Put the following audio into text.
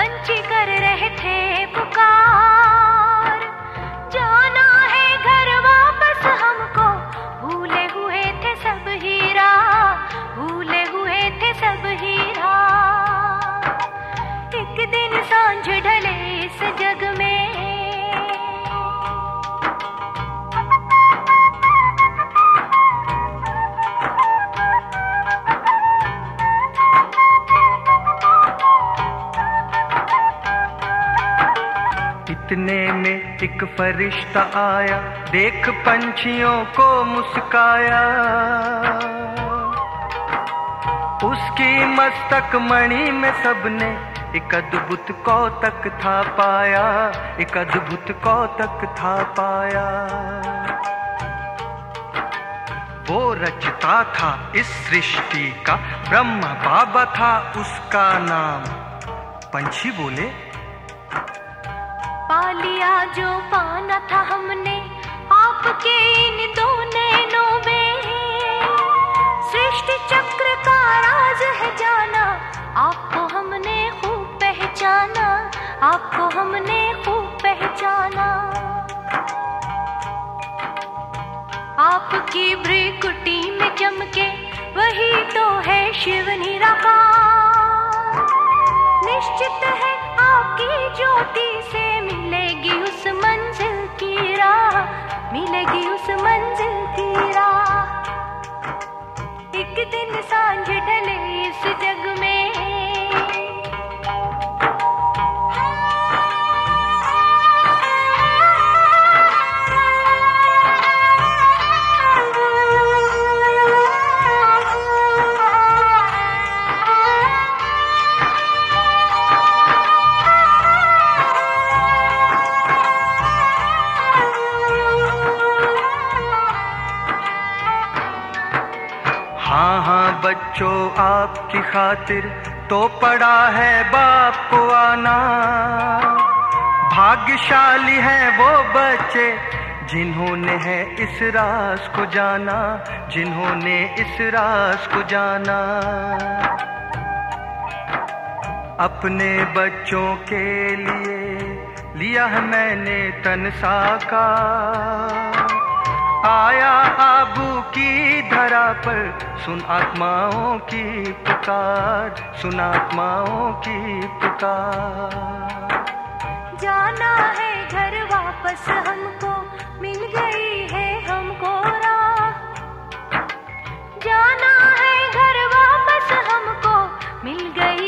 पंछी कर रहे थे पुकार, जाना है घर वापस हमको, भूले हुए थे सब हीरा, भूले हुए थे सब हीरा। एक दिन सांझ ढले इस जग में, इतने में एक फरिश्ता आया, देख पंछियों को मुस्काया। उसकी मस्तक मणि में सबने एक अद्भुत कौतक था पाया, एक अद्भुत कौतक था पाया। वो रचता था इस सृष्टि का, ब्रह्मा बाबा था उसका नाम। पंछी बोले, पा लिया जो पाना था हमने आपके इन दो नैनों में, सृष्टि चक्र का राज है जाना, आपको हमने खूब पहचाना, आपको हमने खूब पहचाना। आपकी भ्रिकुटी में चमके वही तो है शिव निराकार, निश्चित है आपकी ज्योति से मिलेगी उस मंजिल की राह, मिलेगी उस मंजिल की राह। एक दिन सांझ ढले इस जग में, हाँ हाँ बच्चों आपकी खातिर तो पड़ा है बाप को आना। भाग्यशाली हैं वो बच्चे जिन्होंने है इस राज को जाना, जिन्होंने इस राज को जाना। अपने बच्चों के लिए लिया है मैंने तन साकार, आया आबू की धरा पर, सुन आत्माओं की पुकार, सुन आत्माओं की पुकार। जाना है घर वापस हमको, मिल गई है हमको राह, जाना है घर वापस हमको, मिल गई